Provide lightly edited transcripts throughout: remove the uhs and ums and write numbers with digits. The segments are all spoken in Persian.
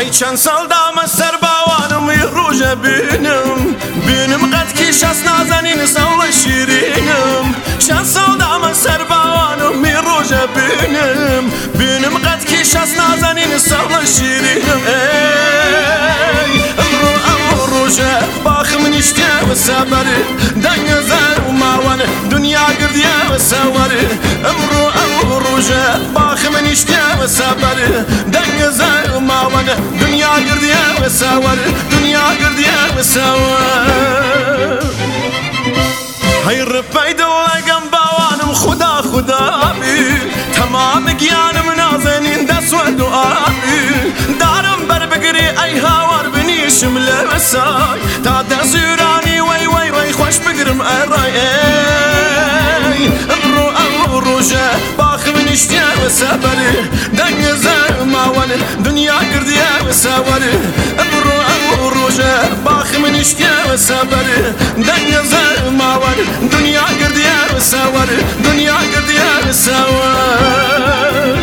هی چند سال دام سر باوانم روژه بینم قد کیش از نازنین سال شیرینم چند سال دام سر باوانم روژه بینم قد کیش از نازنین سال شیرینم ای امرو روژه باخم نیشته و سبره دنگ زر و ماوان دنیا گردیه و سواره امرو روژه باخم نیشته و سبره دنگ زر و ماوان دنیا گردیه و سواره دنیا گردیه و سواره هی رفای دولگم باوانم خدا بی تمام گیانم نازنین دست و دعا بی دارم بر بگری ای هاوار بنیشم لبسای تا دزیرانی وی خوش بگرم ارای امرو روژه باخم نیشتیه و سبره دنگ زر ماوان دنیا گردیه و سواره امرو روژه باخم نیشتیه و سبره دنگ زر ماوان دنیا گردیه و سواره دنیا گردیه و سواره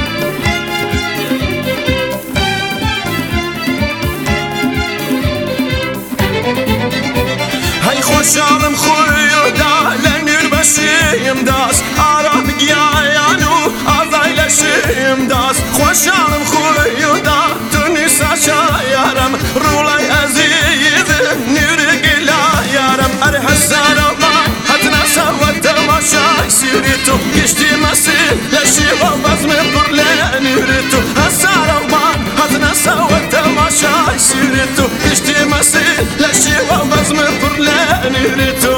هی خوشحالم خویدا لنیر بشیم داست آرام گیایان و آزای لشیم داست خوشحالم خویدا تو نیسا شایارم رولای عزیزم نیر گلا یارم اره حسارم حتنا سوات تماشای سیری تو گشتی مسیل لشیم و بزم پر لنیر تو حسارم حتنا سوات تماشای سیری تو گشتی مسیل لشیم و بزم پر لنیر تو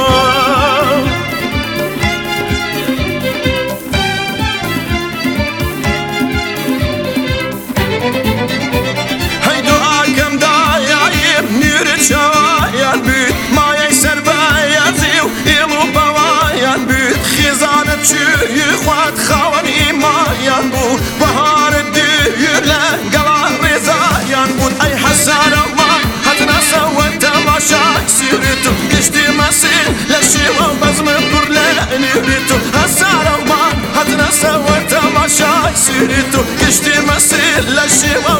شوايان بيت ما يسر باياتي ويمو بوايان بيت خزانة شي خوات خوان إيمايان بو بهار الدير لقلا رزايان بود أي حسارة ما حتنا سوى تماشاك سيرتو كشتي مسيل لشي وبزم برلاني ريتو حسارة ما حتنا سوى تماشاك سيرتو كشتي مسيل لشي